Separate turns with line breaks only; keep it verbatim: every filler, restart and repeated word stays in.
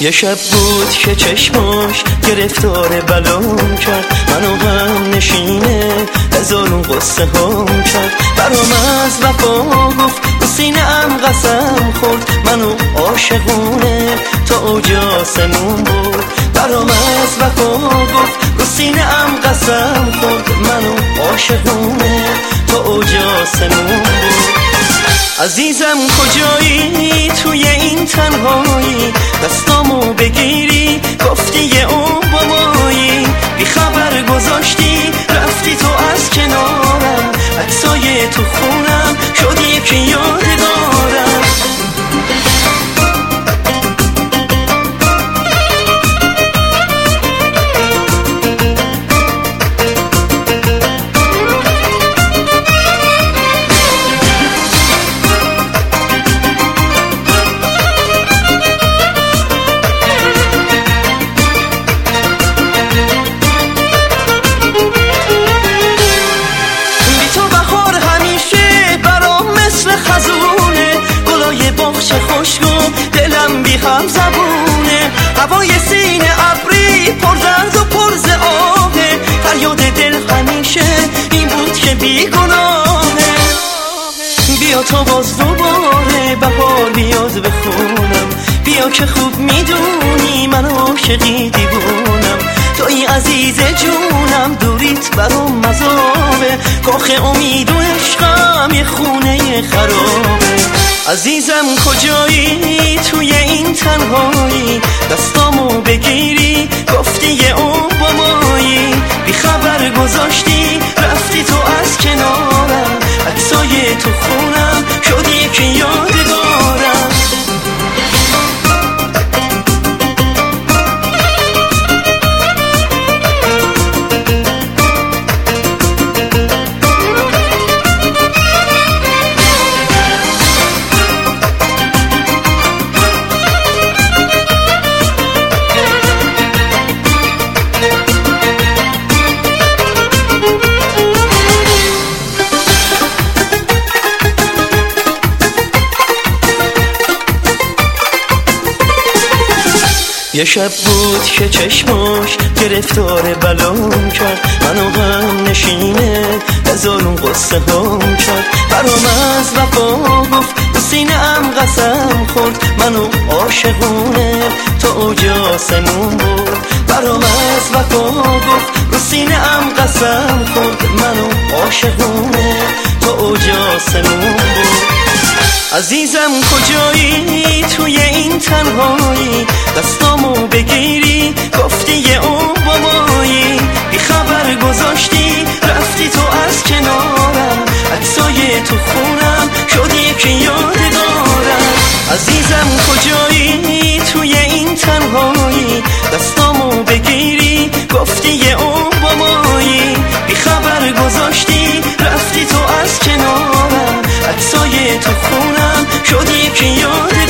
یه شب بود که چشماش گرفتار بلام کرد، منو غم نشینه هزارون قصه هم کرد. برام از وفا گفت و سینه‌ام قسم خورد، منو عاشقونه تا اوج آسمون برد. برام از وفا گفت و سینه‌ام قسم خورد، منو عاشقونه تا اوج آسمون برد. عزیزم کجایی توی این تنهایی، دستامو بگیری گفتی یه اوبامایی، بی خبر گذاشتی رفتی تو از کنارم، عکسای تو خونم شد یکی یادگارم. دلم بی هم زبونه، هوای سینه ابری پر درد و پر ز آهه، فریاد دل همیشه این بود که بی گناهه. بیا تا باز دوباره بهار بیاد بخونم، بیا که خوب میدونی من عاشقی دیوونم. توی عزیز جونم دوریت برام مذابه، کاخ امید و عشقم یه خونه خرابه. عزیزم کجایی توی این تنهایی، دستامو بگیری گفتی یه اوبامایی، بی خبر گذاشتی رفتی تو از کنارم، عکسای تو خونم شد یکی یادگارم. یه شب بود که چشماش گرفتار بلام کرد، منو غم نشینه هزارون قصه هم کرد. برام از وفا گفت و سینه‌ام قسم خورد، منو عاشقونه تا اوج آسمون برد. برام از وفا گفت و سینه‌ام قسم خورد، منو عاشقونه تا اوج آسمون برد. عزیزم کجایی توی این تنهایی، دستامو بگیری گفتی یه اوبامایی، بی خبر گذاشتی رفتی تو از کنارم، عکسای تو خونم شد یکی یادگارم. عزیزم کجایی توی این تنهایی، دستامو بگیری گفتی یه اوبامایی، بی خبر گذاشتی رفتی تو از کنارم، عکسای تو خونم شد یکی یادگارم.